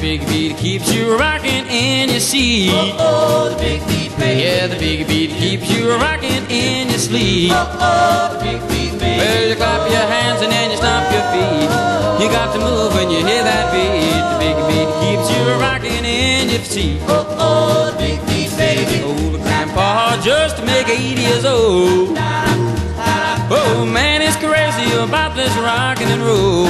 big beat keeps you rocking in your seat. Oh, the big beat, baby. Yeah, the big beat keeps you rocking in your sleep. Oh, the big beat, baby. Well, you clap your hands and then you stomp your feet. You got to move when you hear that beat. The big beat keeps you rocking in your seat. Oh, the big beat, baby. Old grandpa just to make 80 years old. Oh, man, it's crazy about this rockin' and roll.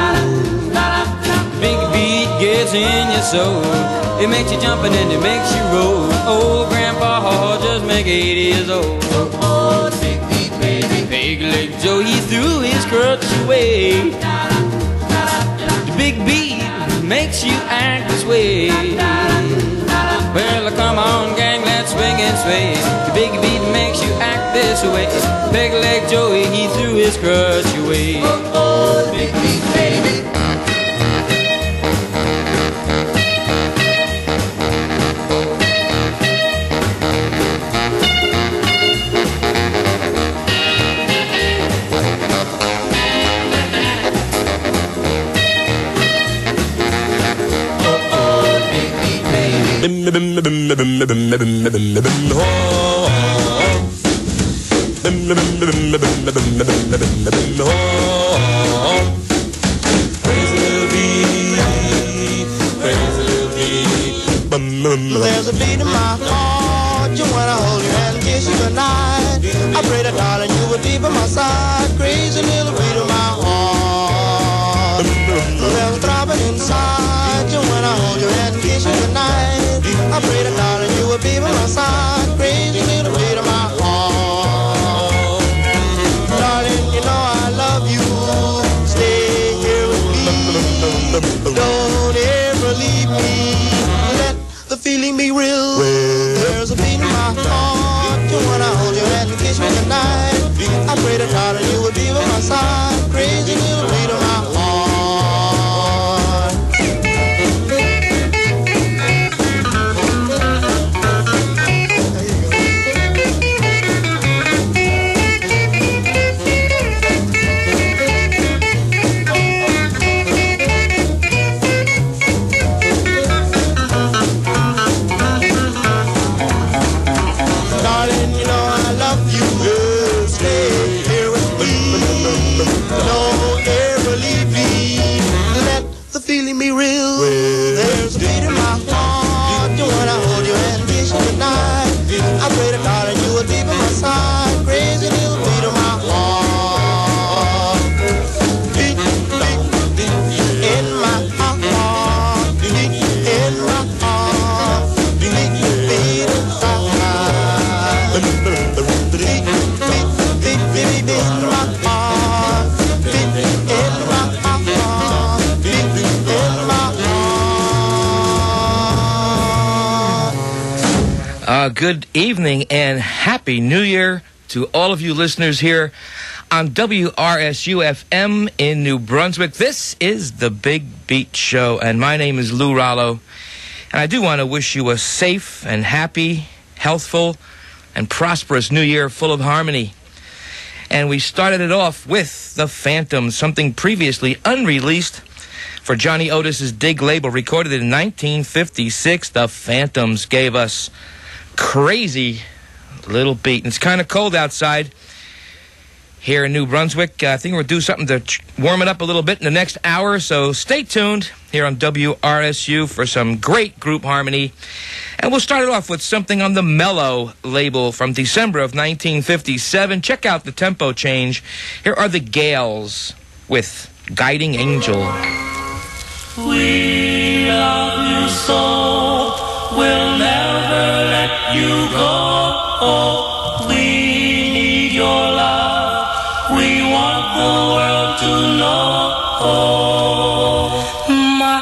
The big beat gets in your soul. It makes you jump and then it makes you roll. Old grandpa just make 80 years old. Oh, the big beat, baby. Big leg Joe, he threw his crutch away. The big beat makes you act this way. Well, come on, gang, let's swing and sway. The big beat makes you act this way. Big leg Joey, he threw his crutch away. Oh, the big beat, baby. There's a beat in my heart. You wanna hold your hand and kiss you goodnight. I pray to darling you would be by my side. Crazy little beat in my heart. There's a throbbing inside. You wanna hold your hand and kiss you goodnight. I pray to darling you would be by my side. Crazy little beat in my heart. Darling, you know I love you. Stay here with me. Don't ever leave me. The feeling be real. There's a beat in my heart. You wanna hold your hand and kiss me tonight. I pray to darling you would be by my side. Crazy little beat in my heart. Feeling me real. There's a beat in my heart. You wanna hold your hand and kiss you goodnight. I pray to darling you would be by my side. Crazy little beat in my heart. Beat, beat, beat in my heart. Beat in my heart. Beat, beat inside. Beat, beat, beat, beat, beat in my heart. Beat in my heart. Good evening and Happy New Year to all of you listeners here on WRSU-FM in New Brunswick. This is the Big Beat Show, and my name is Lou Rallo. And I do want to wish you a safe and happy, healthful, and prosperous New Year full of harmony. And we started it off with The Phantoms, something previously unreleased for Johnny Otis's Dig label, recorded in 1956. The Phantoms gave us Crazy Little Beat. And it's kind of cold outside here in New Brunswick. I think we'll do something to warm it up a little bit in the next hour, so stay tuned here on WRSU for some great group harmony. And we'll start it off with something on the Mellow label from December of 1957. Check out the tempo change. Here are the Gales with Guiding Angel. We love you so, we'll never let you go. We need your love, we want the world to know. My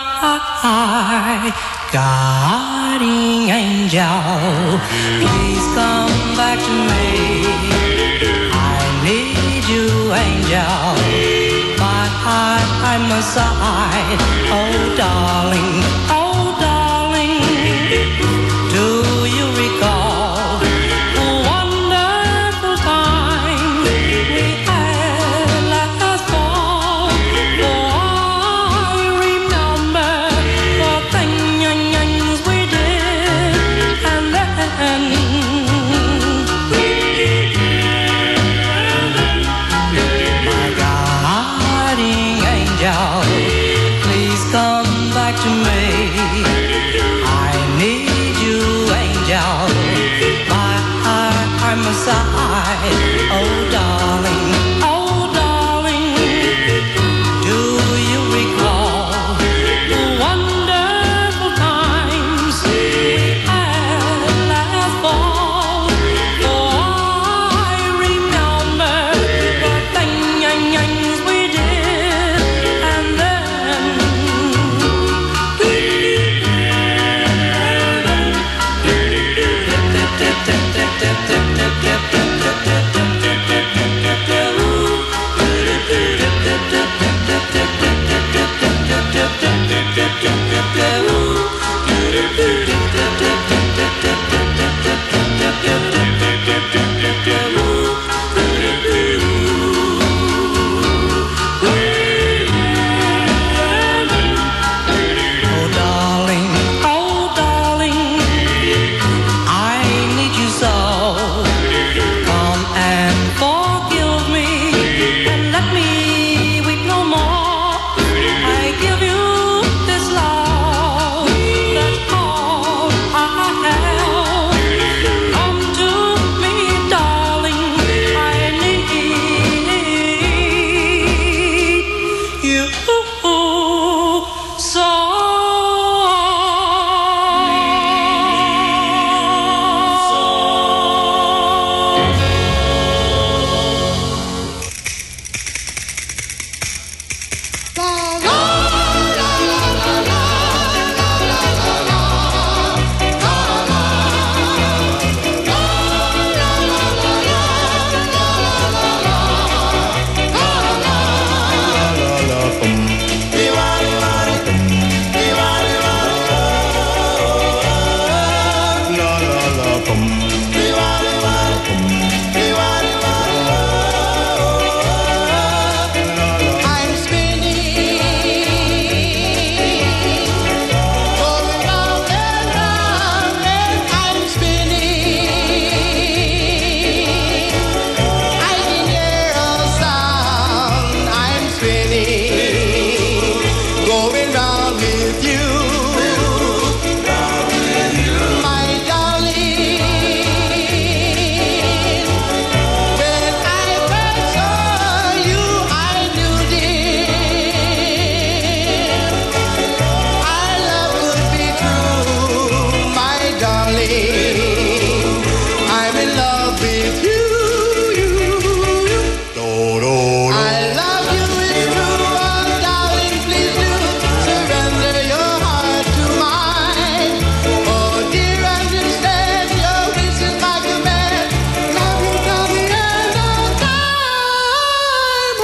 guiding angel, please come back to me. I need you, angel, by my side. Oh, darling, oh, darling, do you recall the wonderful time we had last fall? Oh, I remember the things with you. My darling, when I first saw you, I knew, dear, our love could be true. My darling, I'm in love with you. I love you, it's true. Oh, darling, please do surrender your heart to mine. Oh, dear, understand your wish is my command. Love you till the end of time.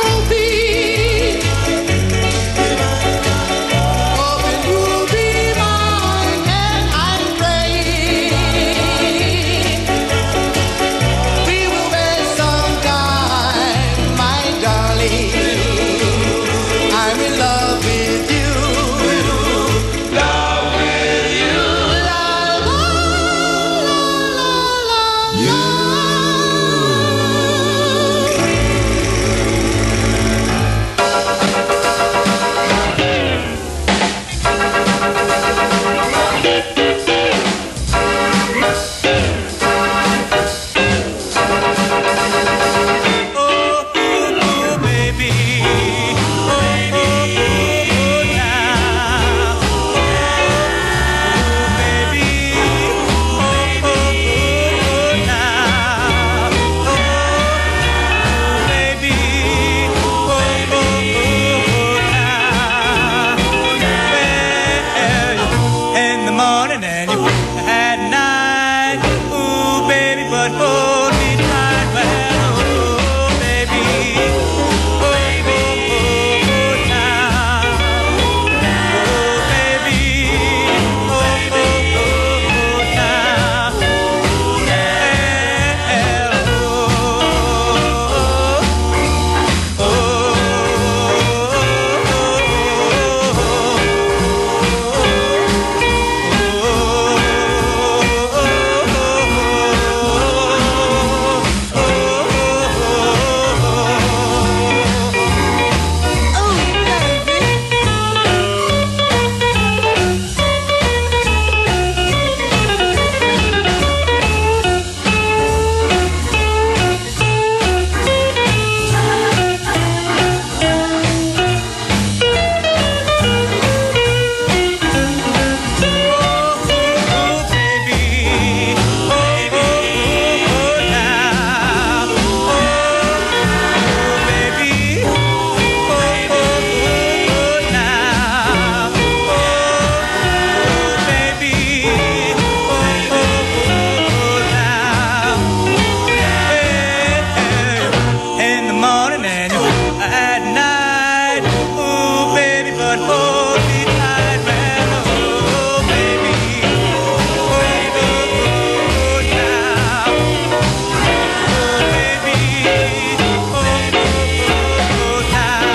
Hoping you'll be mine, and I'm praying we will wait sometime, my darling. I'm in love with you. Love with you. La, la, la, la, la, oh, baby. In the morning and you at night, ooh baby, but hold me tight, well, oh baby, oh now, oh baby, oh now, in the morning and at night, ooh baby, but hold me tight, well, oh baby, oh now, oh baby, oh now.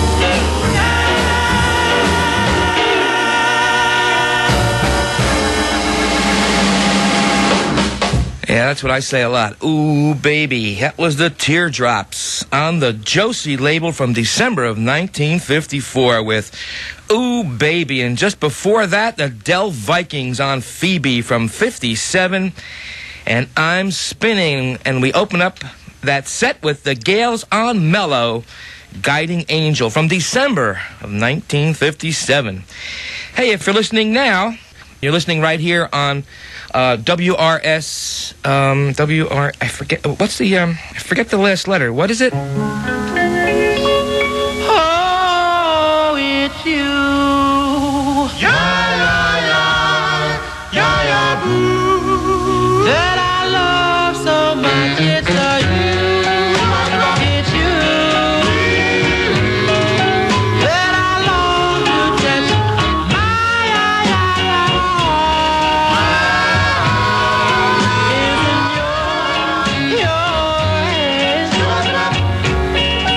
Yeah, that's what I say a lot. Ooh, baby. That was the Teardrops on the Josie label from December of 1954 with Ooh, Baby. And just before that, the Del Vikings on Phoebe from 57. And I'm Spinning. And we open up that set with the Gales on Mellow, Guiding Angel from December of 1957. Hey, if you're listening now, you're listening right here on WRS, I forget, what's the, I forget the last letter. What is it? Oh, it's you. Yeah, boo. That I love so much. It's you. It's you. That I long to touch my heart. Isn't your hands.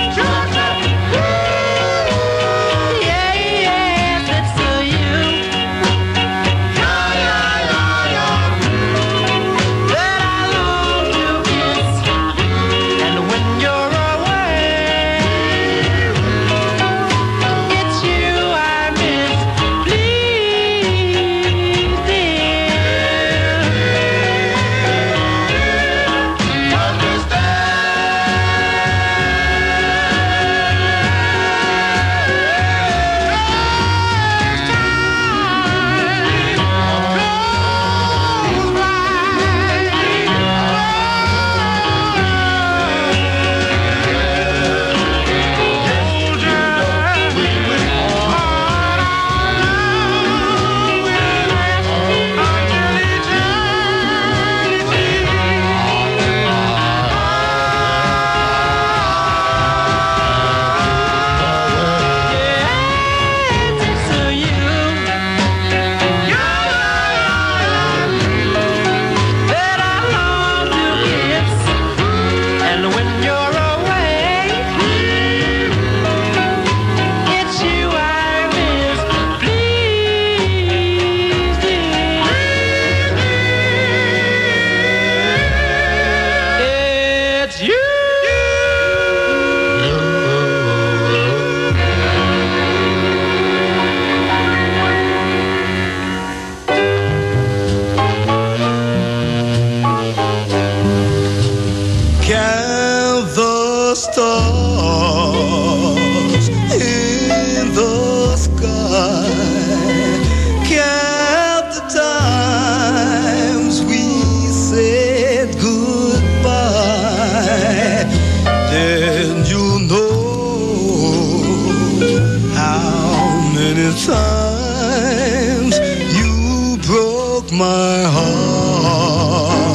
many times you broke my heart.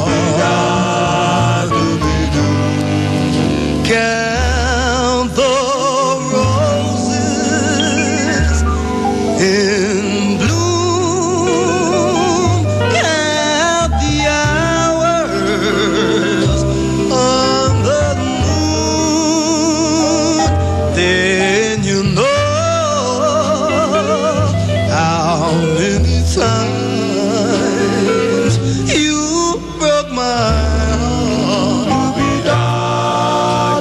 Count the roses in bloom, count the hours under the moon, then you know how many times you broke my heart.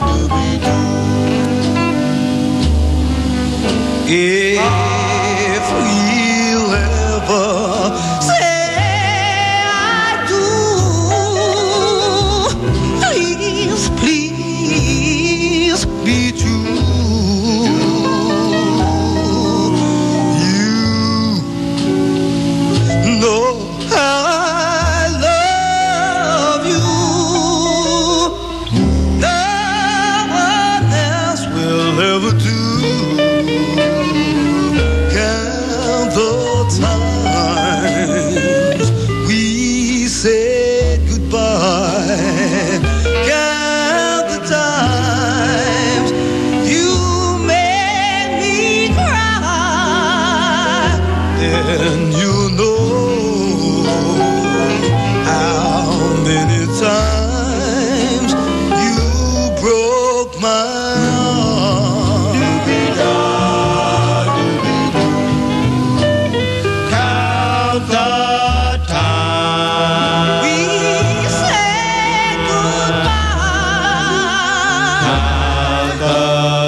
If we'll ever say I do, please, please be true. You know how I love you. No one else will ever do. Count the times we said goodbye. Count the times you made me cry. Then you know how many times you broke my heart. Count the time we said goodbye. Count the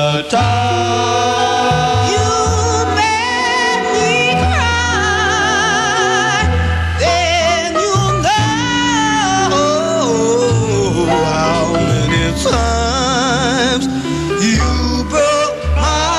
time you made me cry. Then you know how many times you broke my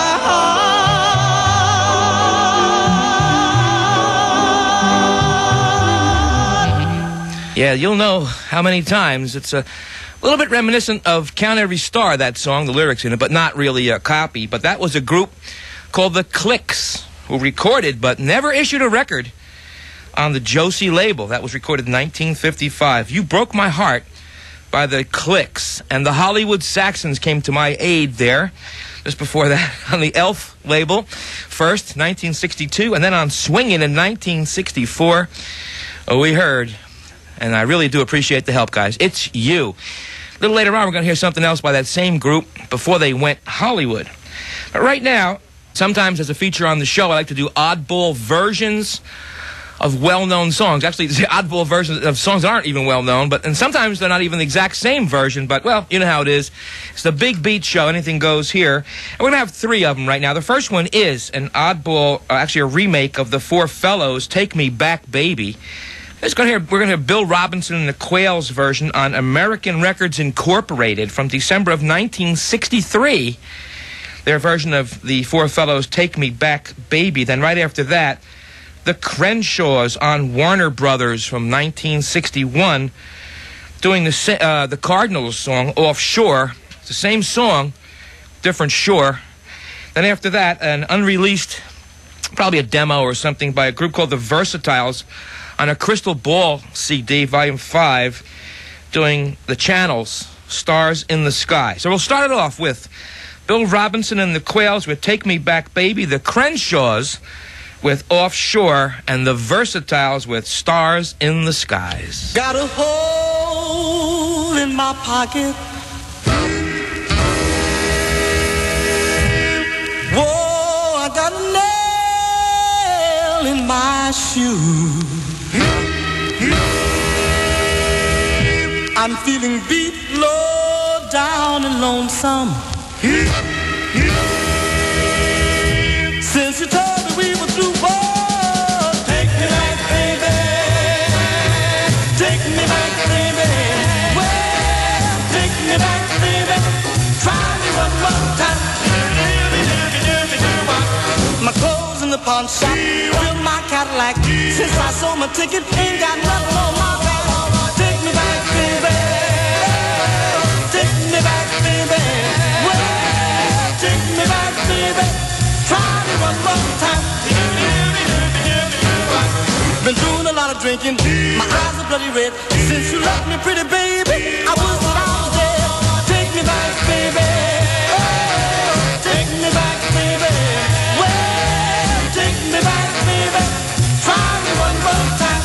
heart. Yeah, you'll know how many times. It's a little bit reminiscent of Count Every Star, that song, the lyrics in it, but not really a copy. But that was a group called the Clicks, who recorded but never issued a record on the Josie label. That was recorded in 1955. You Broke My Heart by the Clicks. And the Hollywood Saxons came to my aid there just before that on the Elf label. First, 1962, and then on Swingin' in 1964. We heard, and I really do appreciate the help, guys, It's You. A little later on, we're going to hear something else by that same group before they went Hollywood. But right now, sometimes as a feature on the show, I like to do oddball versions of well-known songs. Actually, the oddball versions of songs that aren't even well-known, and sometimes they're not even the exact same version, but, well, you know how it is. It's the Big Beat Show. Anything goes here. And we're going to have three of them right now. The first one is an oddball, actually a remake of the Four Fellows' Take Me Back, Baby. We're going to hear Bill Robinson and the Quails version on American Records Incorporated from December of 1963. Their version of the Four Fellows' Take Me Back, Baby. Then right after that, the Crenshaws on Warner Brothers from 1961 doing the Cardinals song, Offshore. It's the same song, different shore. Then after that, an unreleased, probably a demo or something, by a group called the Versatiles on a Crystal Ball CD, Volume 5, doing the Channels, Stars in the Sky. So we'll start it off with Bill Robinson and the Quails with Take Me Back, Baby, the Crenshaws with Offshore, and the Versatiles with Stars in the Skies. Got a hole in my pocket. Whoa, I got a nail in my shoe. I'm feeling beat, low down and lonesome. Since you told me we were through, oh, take me back, baby. Take me back, baby. Well, take me back, baby. Try me one more time. My clothes in the pawn shop, with my Cadillac. Since I sold my ticket, ain't got nothing on my back. Take me back, baby. Take me back, baby. Well, take me back, baby. Try me one more time. drinking. My eyes are bloody red. Since you left me, pretty baby, I wish that I was dead. Take me back, baby. Oh, take me back, baby. Well, take me back, baby. Try me one more time.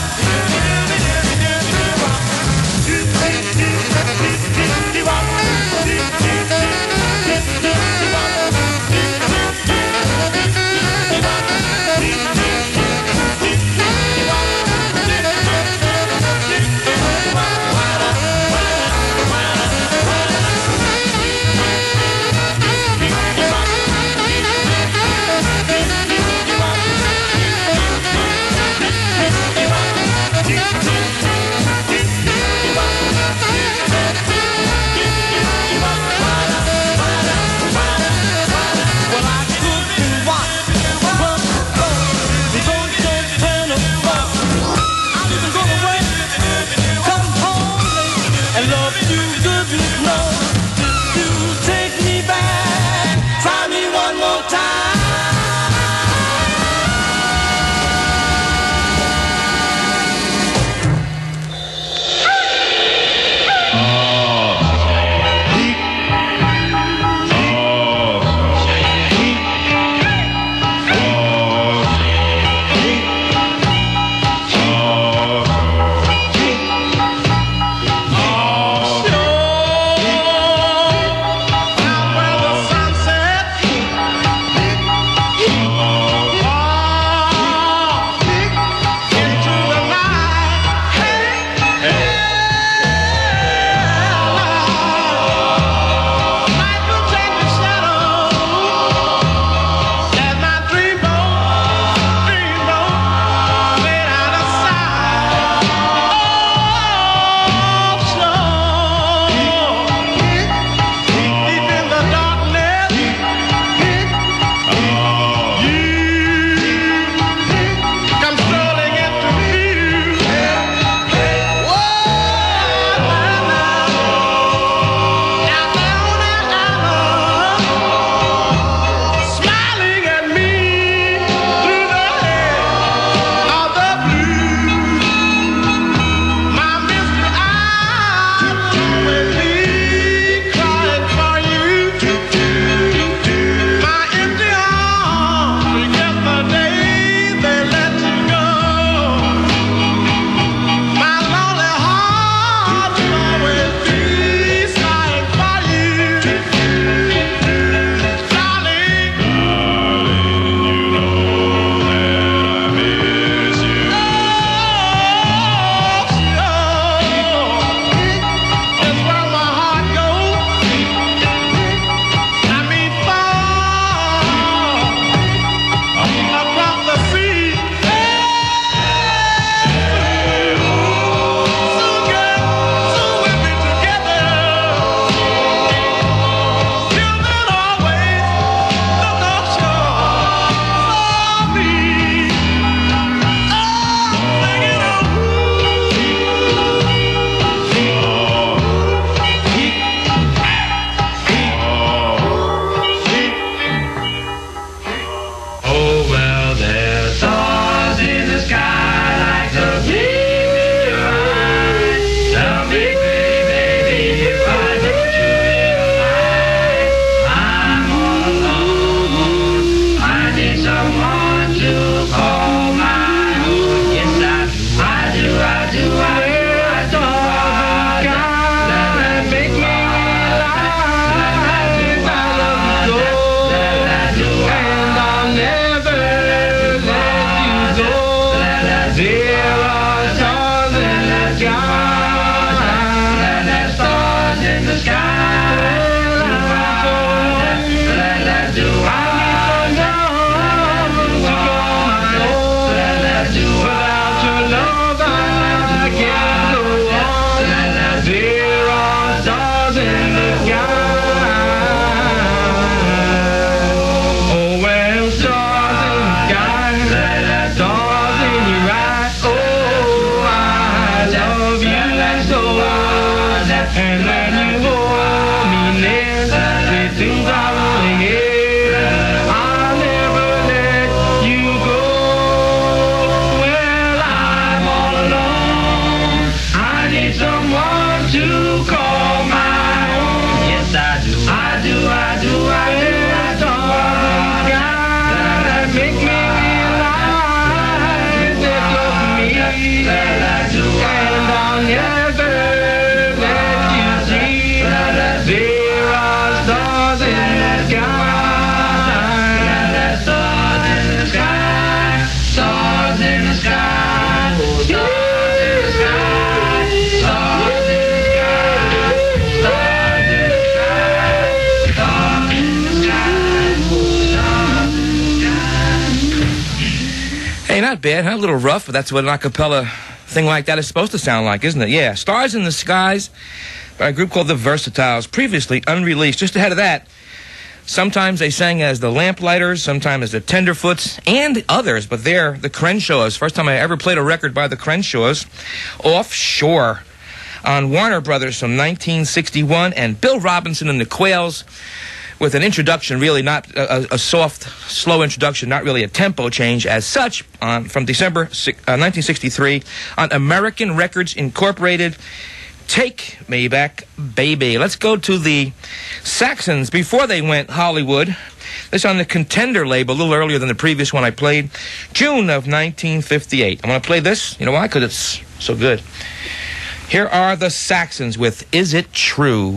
not bad, huh? A little rough, but that's what an a cappella thing like that is supposed to sound like, isn't it? Yeah, Stars in the Skies by a group called the Versatiles, previously unreleased. Just ahead of that, sometimes they sang as the Lamplighters, sometimes as the Tenderfoots, and others, but they're the Crenshaws. First time I ever played a record by the Crenshaws, Offshore, on Warner Brothers from 1961, and Bill Robinson and the Quails, with an introduction, really not a soft, slow introduction, not really a tempo change as such, from December 1963 on American Records Incorporated, Take Me Back, Baby. Let's go to the Saxons before they went Hollywood. This on the Contender label, a little earlier than the previous one I played, June of 1958. I'm going to play this. You know why? Because it's so good. Here are the Saxons with Is It True?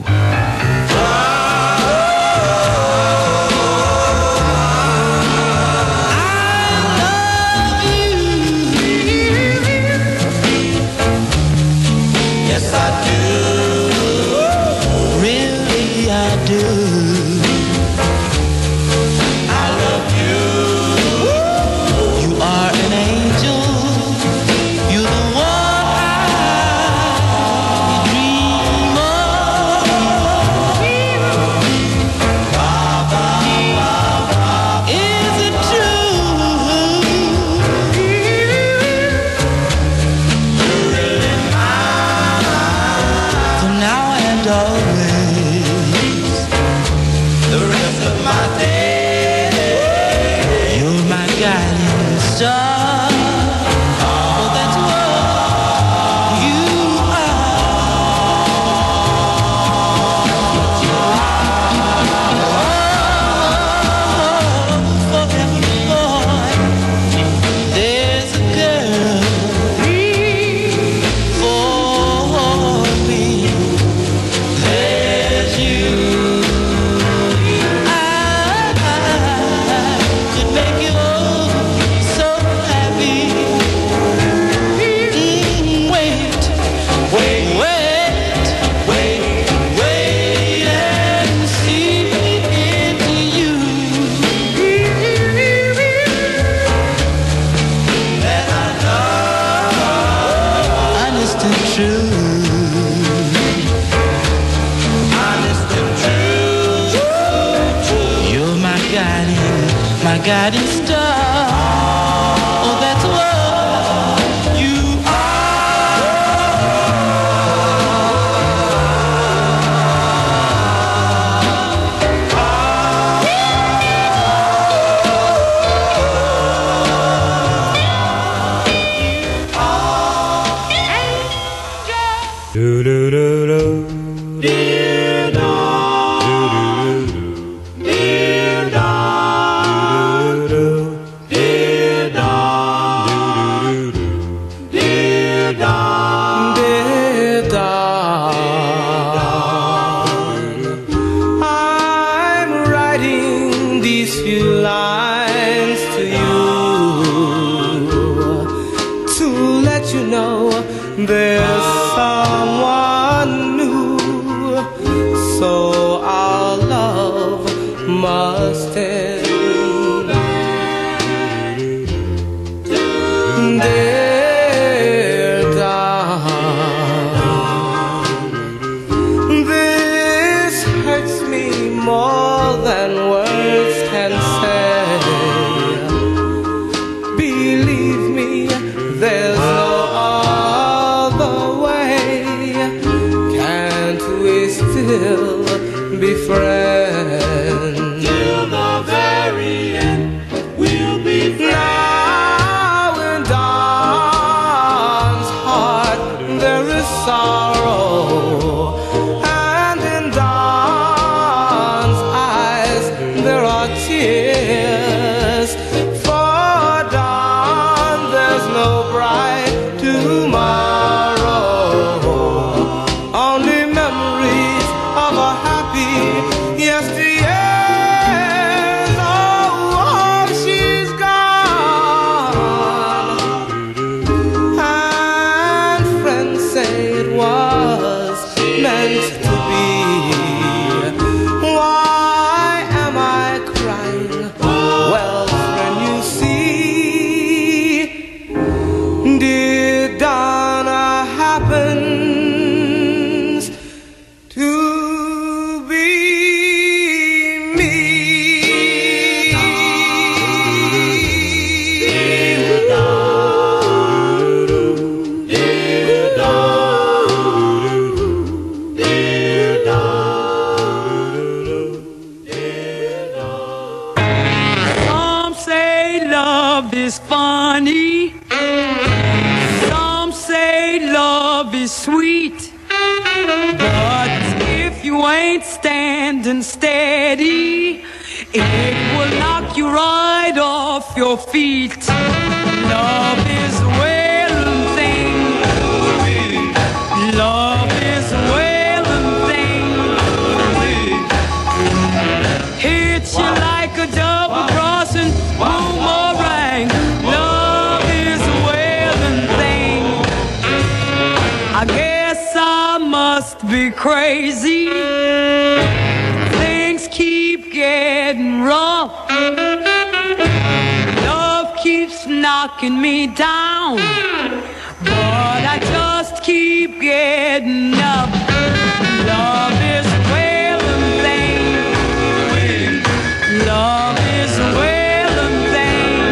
Guiding star, oh, that's what you are. Do do do do, dear dog, dear dog. Dear dog, dear dog, dear dog, I'm writing these few lines to you to let you know there's someone new, so our love must end. Dear dog, this hurts me more than words can say. love is funny. Some say love is sweet. But if you ain't standing steady, it will knock you right off your feet. Love is a wailing thing. Love is a wailing thing. Hits you like a double-crossing boomerang. Love is a wailing thing. I guess I must be crazy. Things keep getting rough. Love keeps knocking me down, but I just keep getting up. Love is a wailing thing. Love is a wailing thing.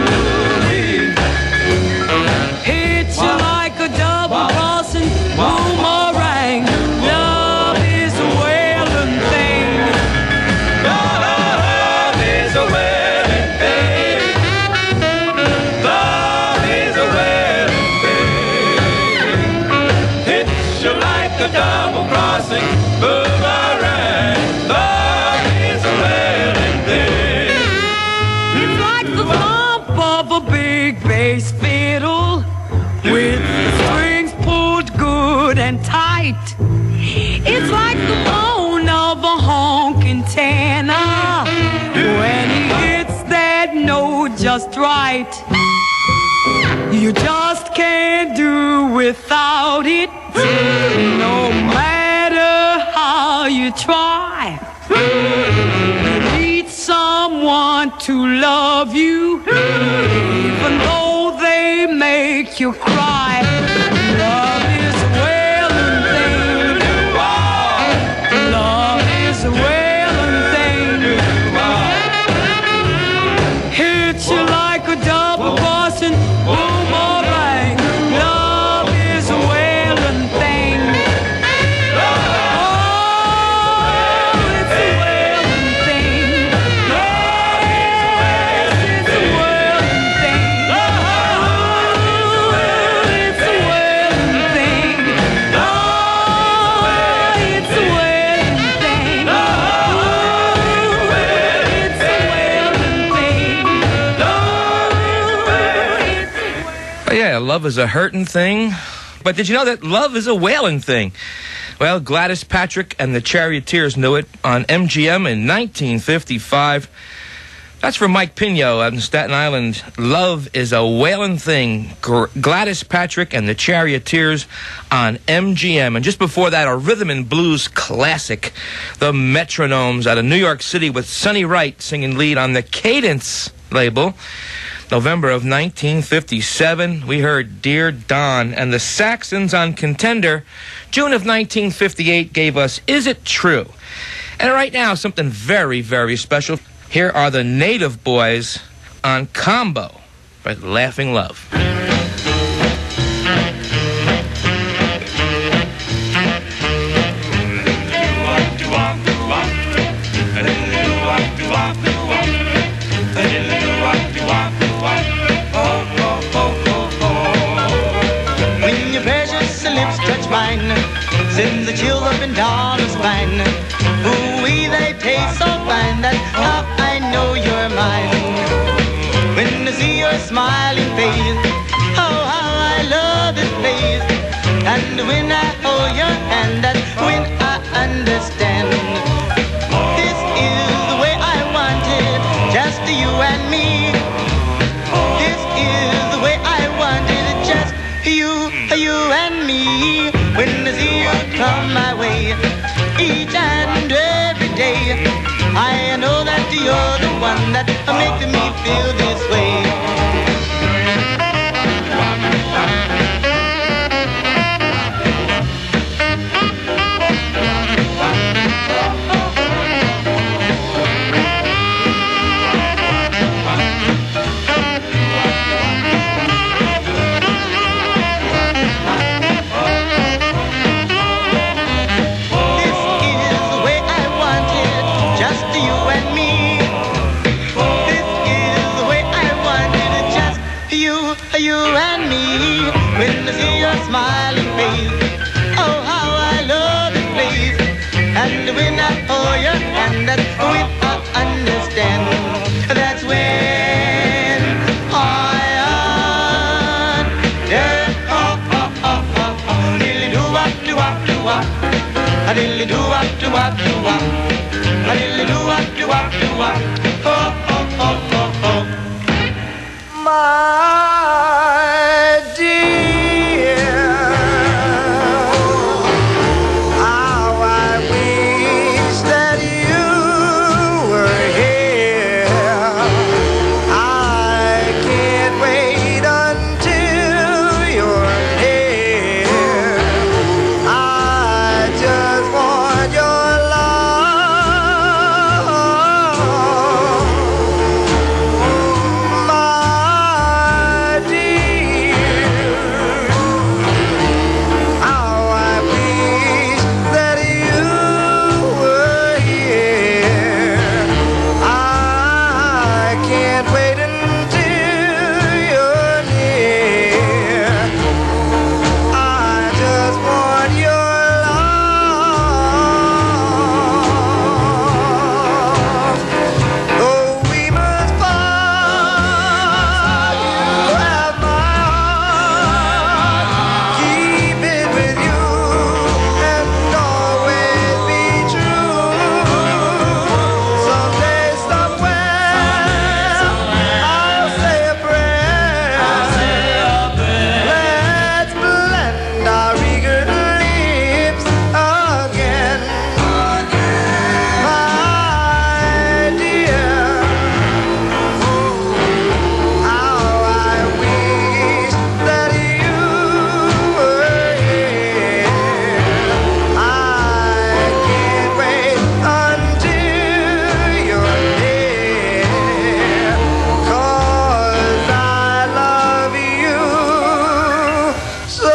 Hits you like a double-crossing boomerang. Love is a wailing thing. Love is a wailing thing. Love is a wailing thing. Hits you like a double-crossing boomerang. Love is a wailing thing. It's like the thump of a big bass fiddle with the strings pulled good and tight. It's like the moan of a honking tenor when he hits that note just right. You just can't do without it, no matter how you try. You need someone to love you, even though they make you cry. Love is a wailing thing. Love is a wailing thing. Hits you like a double-crossing boomerang. Love is a wailing thing. Oh, it's a wailing thing. Yes, it's a wailing thing. Oh, it's a wailing thing. Oh, it's a wailing thing. Oh, it's a wailing thing. Oh, yeah, love is a hurting thing. But did you know that love is a wailing thing? Well, Gladys Patrick and the Charioteers knew it on MGM in 1955. That's for Mike Pino on Staten Island. Love is a wailing thing. Gladys Patrick and the Charioteers on MGM. And just before that, a rhythm and blues classic, the Metronomes out of New York City with Sonny Wright singing lead on the Cadence label. November of 1957, we heard Dear Don, and the Saxons on Contender. June of 1958 gave us Is It True? And right now, something very, very special. Here are the Native Boys on Combo by Laughing Love. When your precious lips touch mine, send the chill up and down the spine. Ooh-wee, they taste so fine, that's how I know you're mine. When I see your smiling face, oh, how I love this place. And when I hold your hand, that's when I understand. This is the way I want it, just you and me. This is the way I want it, just you and me. When I see you come my way, each and every day, I know that you're the one that makes me feel this way. you and me. When I see your smiling face, oh how I love this place. And when I hold your hand, that's when I understand. That's when I understand. Dilly do wop do wop do wop. A dilly do wop do wop do wop. A dilly do wop do wop do wop. Oh oh oh oh oh. My dear, how I wish that you were here. I can't wait until you're here. I just want your love. My dear, how I wish that you were here. I can't wait until you're near. I just want your love. Oh, we must fight. You have my heart. Keep it with you and always be true. Someday, somewhere, I'll say a prayer. Let's blend our eager lips again. My dear, how I wish that you were here. I can't wait until you're near. 'Cause I love you so.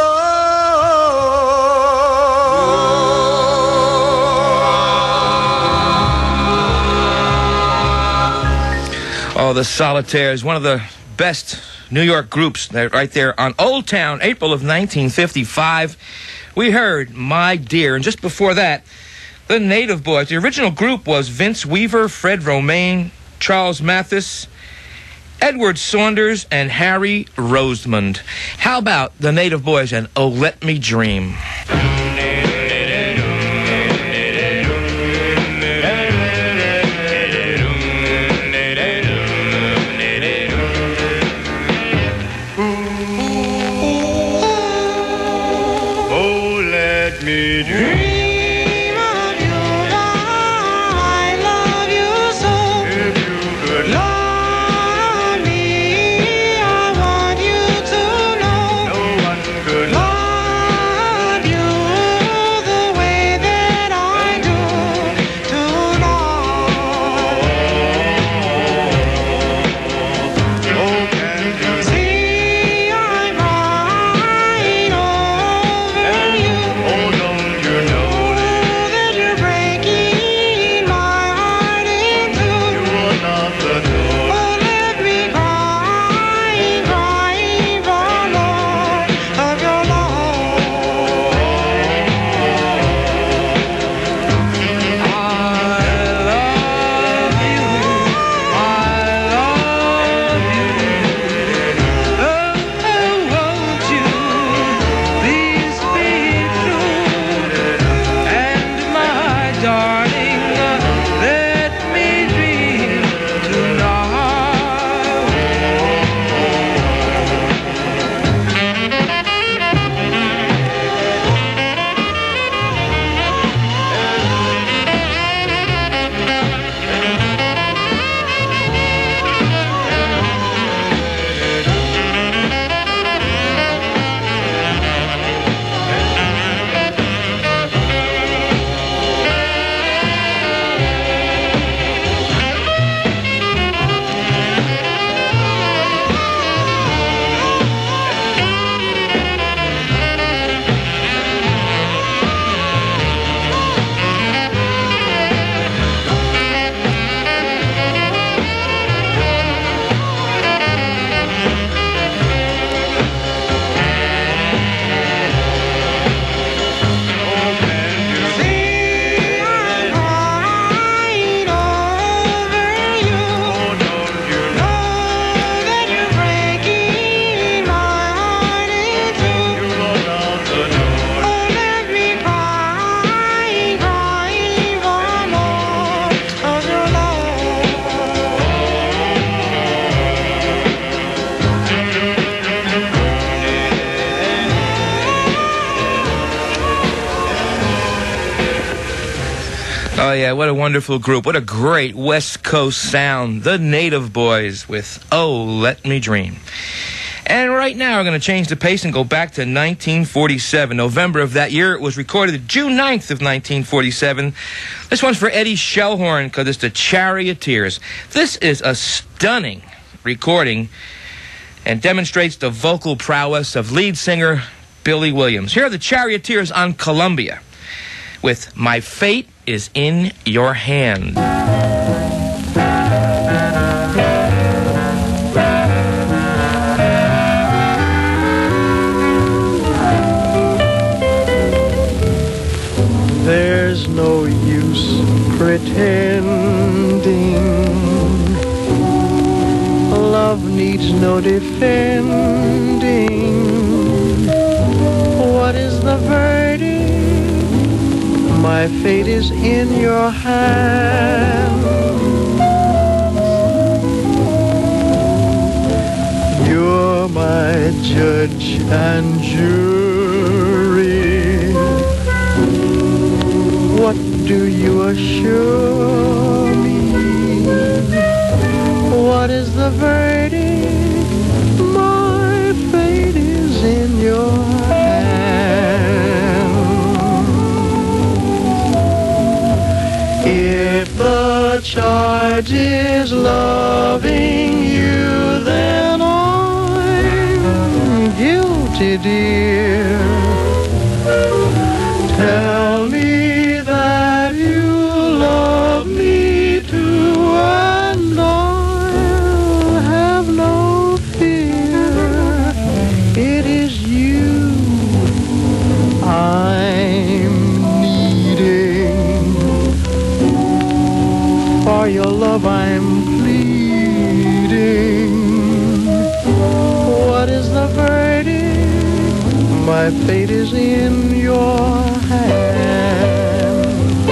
Oh, the Solitaires, one of the best New York groups. They're right there on Old Town, April of 1955. We heard My Dear, and just before that, the Native Boys. The original group was Vince Weaver, Fred Romaine, Charles Mathis, Edward Saunders, and Harry Rosemond. How about the Native Boys and Oh Let Me Dream? Oh, let me dream of you, I love you so. if you could Lord, me, I want you to know. no one could Lord, Oh, yeah, what a wonderful group. What a great West Coast sound. The Native Boys with Oh, Let Me Dream. And right now, we're going to change the pace and go back to 1947. November of that year, it was recorded June 9th of 1947. This one's for Eddie Shellhorn because it's the Charioteers. This is a stunning recording and demonstrates the vocal prowess of lead singer Billy Williams. Here are the Charioteers on Columbia with My Fate is in Your Hand. There's no use pretending. Love needs no defending. What is the verdict? My fate is in your hands. You're my judge and jury. What do you assure me? What is the verdict? My fate is in your hands. If the charge is loving you, then I'm guilty, dear. Tell me that you love me too, and I'll have no fear. It is you I'm needing. For your love I'm pleading. What is the verdict? My fate is in your hand.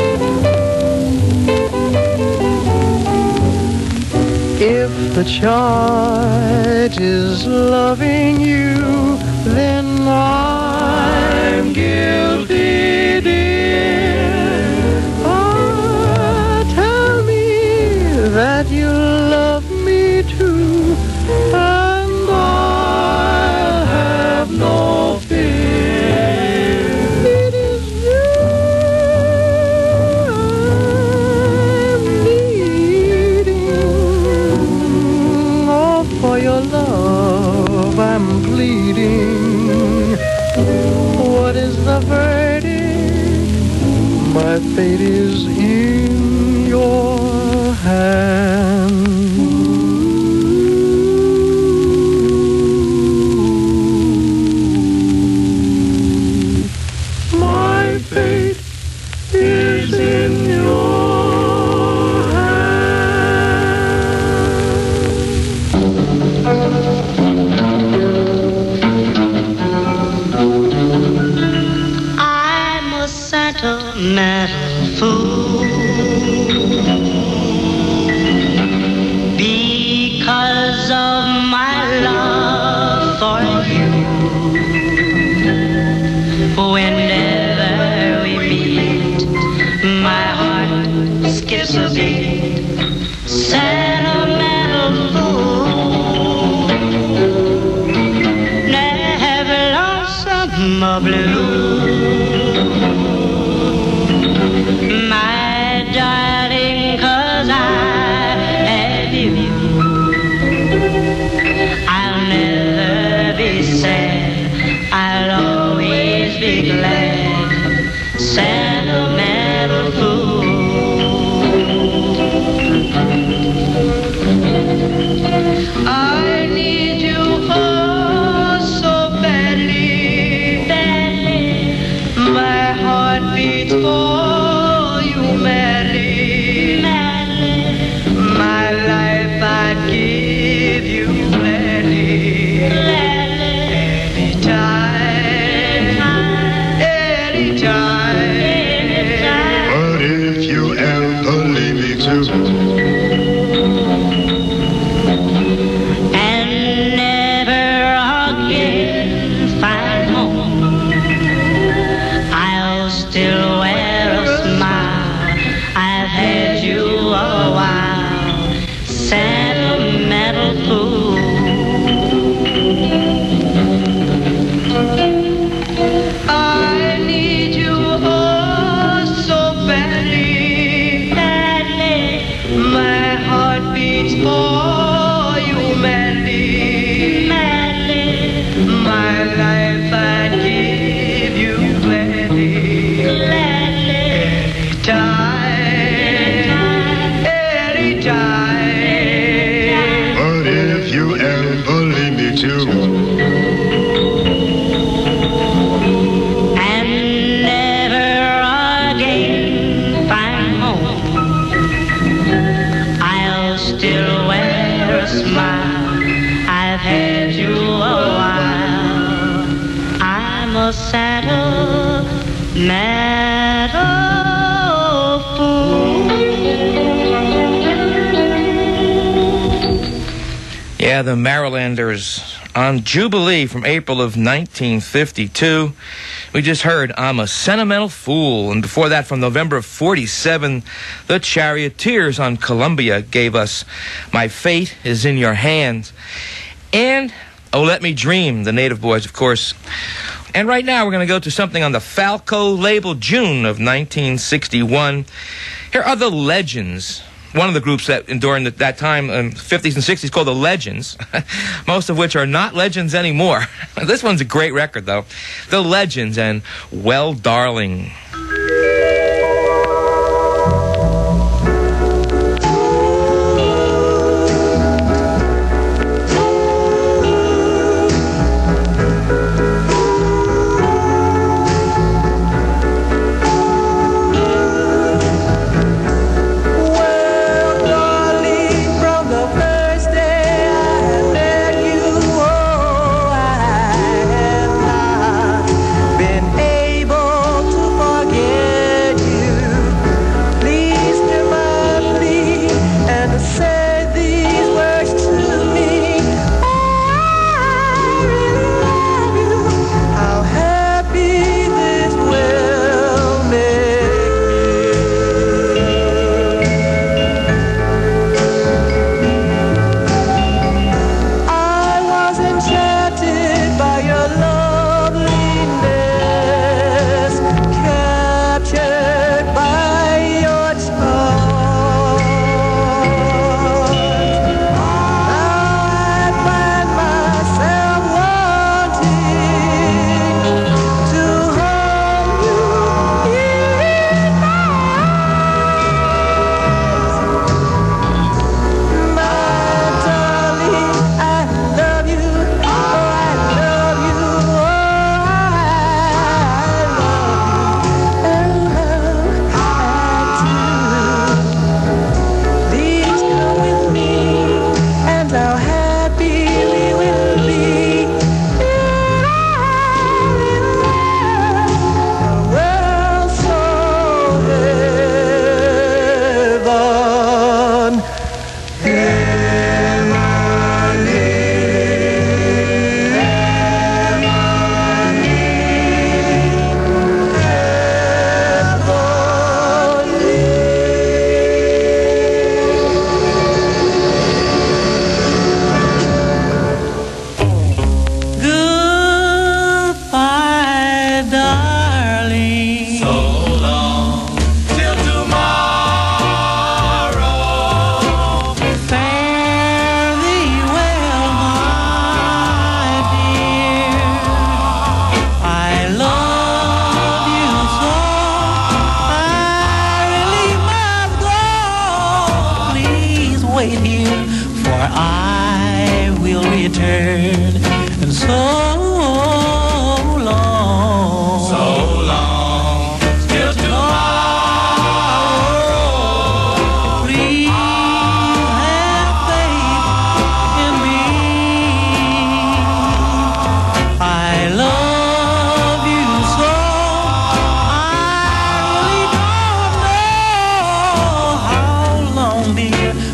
If the charge is loving you, then I'm guilty, dear. Oh, tell me that you love me too, and I'll have no fear. It is you I'm needing. Oh, for your love I'm pleading. What is the verdict? My fate is in your hands. My fate is in your I'm a sentimental fool because of my love for you. Whenever we meet, my heart skips a beat. Sentimental fool, never lonesome or blue. My darling, 'cause I have you, I'll never be madly, madly, my life I'd give you gladly, gladly, anytime. But if you ever leave me too, Sentimental fool. Yeah, the Marylanders on Jubilee from April of 1952. We just heard I'm a Sentimental Fool. And before that, from November of 47, the Charioteers on Columbia gave us My Fate Is in Your Hands. And Oh Let Me Dream, the Native Boys, of course. And right now, we're going to go to something on the Falco label, June of 1961. Here are the Legends, one of the groups that during that time, 50s and 60s, called the Legends, most of which are not legends anymore. This one's a great record, though. The Legends and Well, Darling.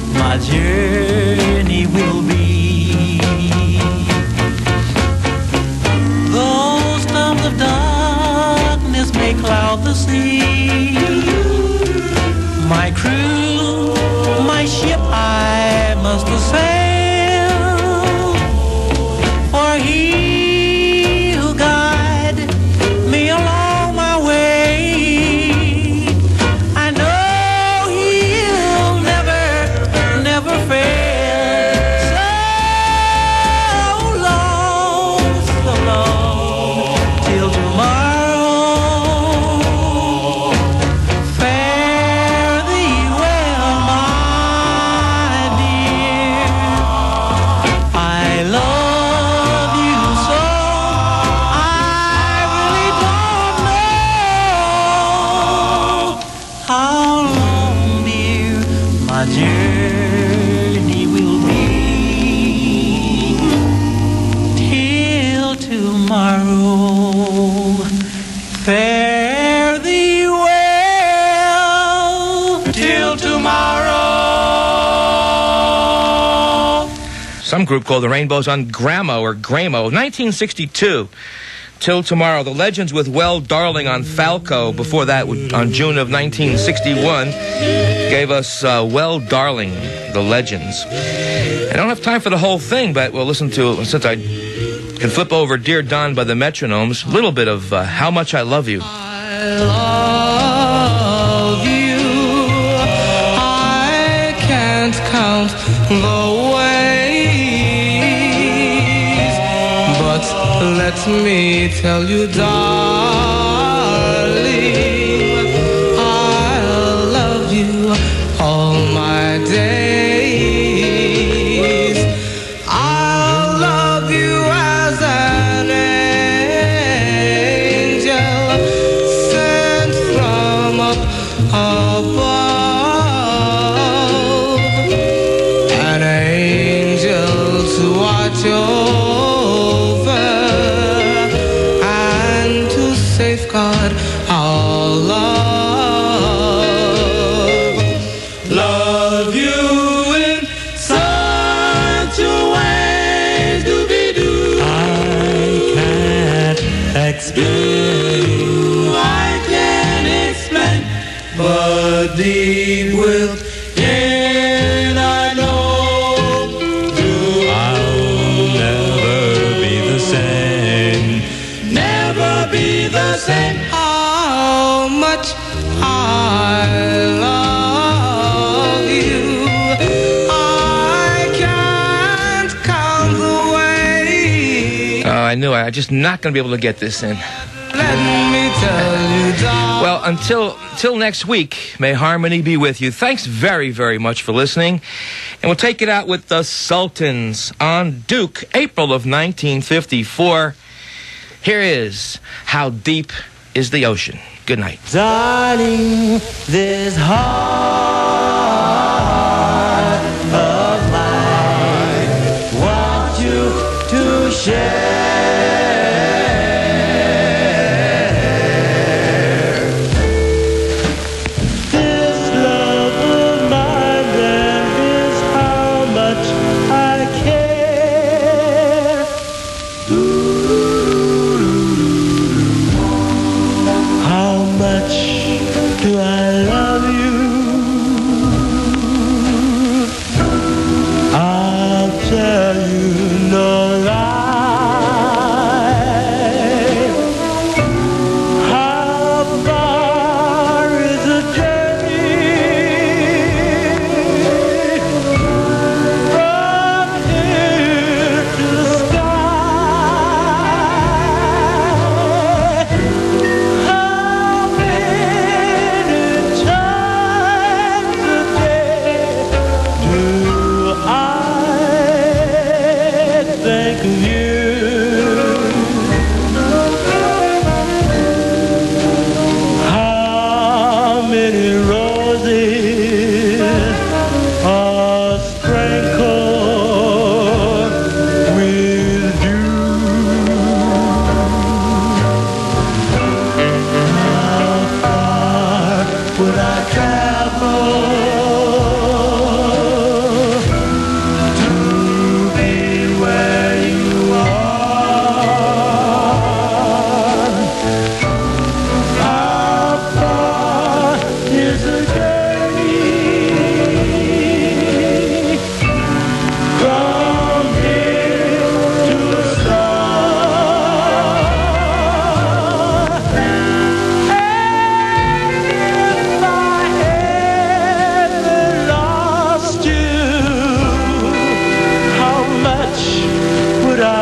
Journey will be. some group called the Rainbows on Gramo or Gramo, 1962. Till Tomorrow. The Legends with Well Darling on Falco. Before that, on June of 1961, gave us Well Darling, The Legends. I don't have time for the whole thing, but we'll listen to, since I can flip over Dear Don by the Metronomes, a little bit of How Much I Love You. I love you. I can't count the ways, but let me tell you, darling, I'll love you all my days. I'll love you as an angel sent from up above, an angel to watch over and to safeguard our love. Love you in such a way to be do. I can't explain. I can't explain, but deep within I know I'll never be the same. Never be the same. How much I love you. I can't count the way. I knew I'm just not going to be able to get this in. Let me tell you, darling. Well, until next week, may harmony be with you. Thanks very, very much for listening. And we'll take it out with the Sultans on Duke, April of 1954. Here is How Deep is the Ocean. Good night. Darling, this heart of mine wants you to share. This love of mine, then, is how much I care. How much do I love you? I'll tell you no lie. How far is the journey from here to the sky? How many times a day do I think of you? How many roses are sprinkled with dew? How far would I travel to be where you are? How far is the journey from here to the star? If I ever lost you, how much would I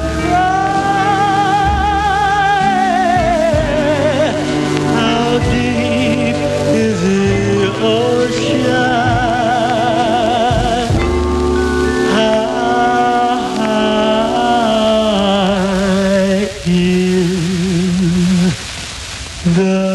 cry? How deep is the ocean? How high is the